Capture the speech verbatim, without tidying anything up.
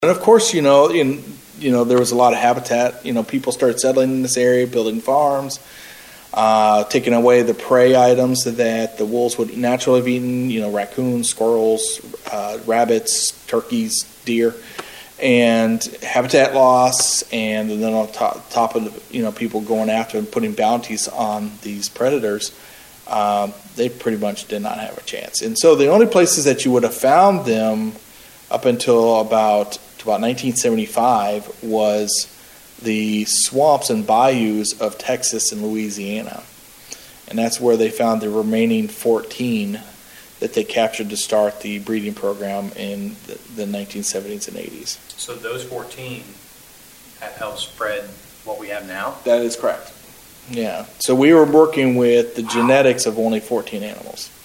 And of course, you know, in you know, there was a lot of habitat. You know, people started settling in this area, building farms, uh, taking away the prey items that the wolves would naturally have eaten. You know, raccoons, squirrels, uh, rabbits, turkeys, deer, and habitat loss. And then on top, top of the, you know, people going after and putting bounties on these predators, um, they pretty much did not have a chance. And so the only places that you would have found them up until about to about nineteen seventy-five was the swamps and bayous of Texas and Louisiana. And that's where they found the remaining fourteen that they captured to start the breeding program in the, the nineteen seventies and eighties. So those fourteen have helped spread what we have now? That is correct. Yeah. So we were working with the genetics of only fourteen animals.